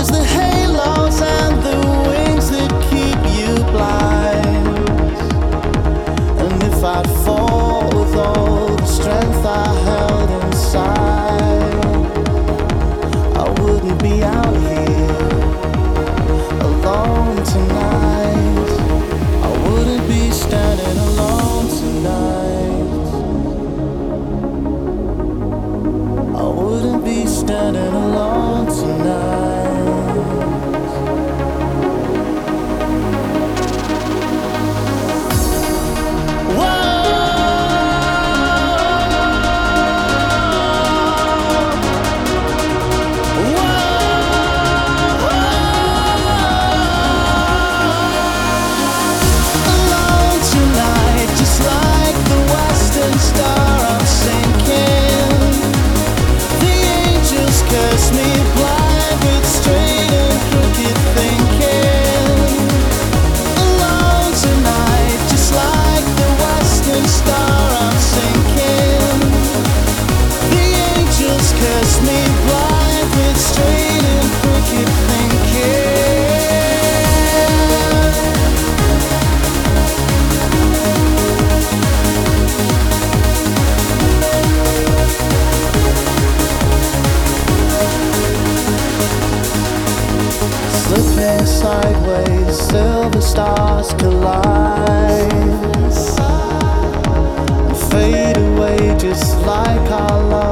the halos and the wings that keep you blind. And if I'd fall with all the strength I held inside, I wouldn't be out here alone tonight. I wouldn't be standing alone tonight. I wouldn't be standing alone tonight. Curse me blind with straight and crooked thinking. Alone tonight, just like the western star, I'm sinking. The angels curse me blind with straight and crooked thinking. Slipping sideways, silver stars collide and fade away just like our love.